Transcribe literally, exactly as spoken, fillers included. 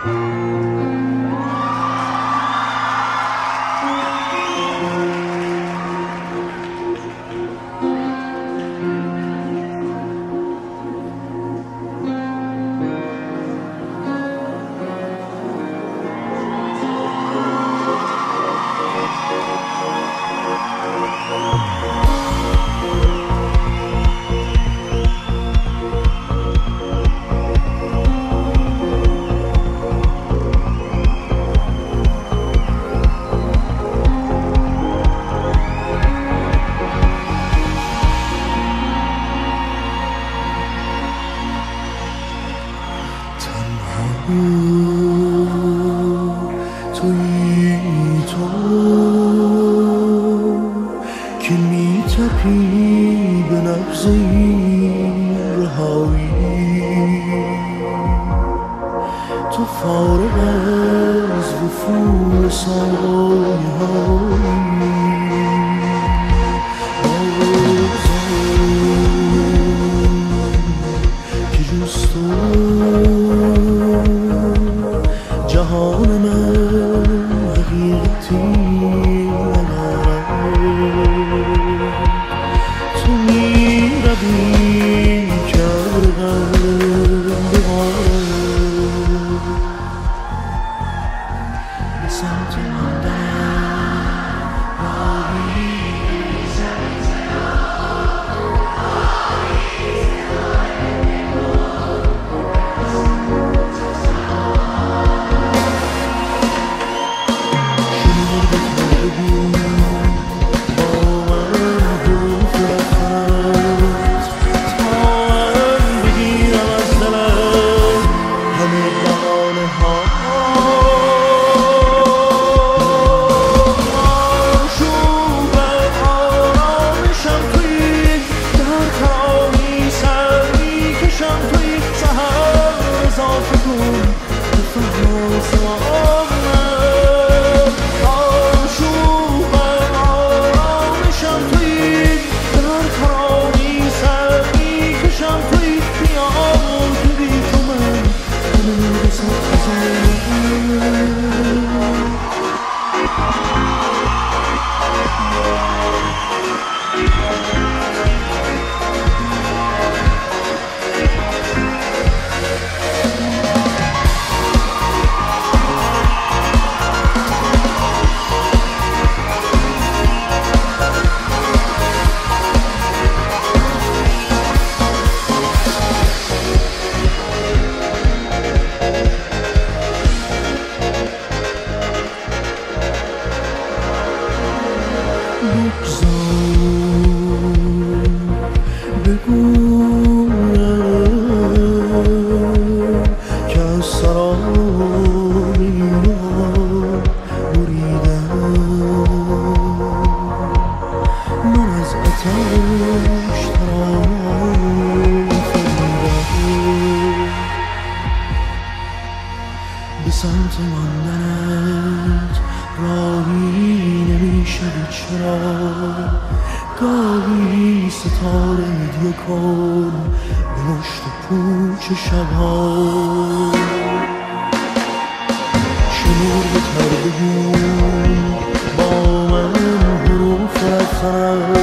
تویی تو که می تپی به نبض این رهایی، تو فارغ از وفور سایه هایی که جز تو جهان من حقیقتی ندارد. تو می روی کردم به به سمت ماندن راهی بگویم که از سراب اینا بریدم، من از آتش ترانه فریدم. به سمت ماندنت راهی نمیشد چرا، گاهی ستاره هدیه کن به مشت پوچ شبها، شمرده تر بگو با من حروف رفتنم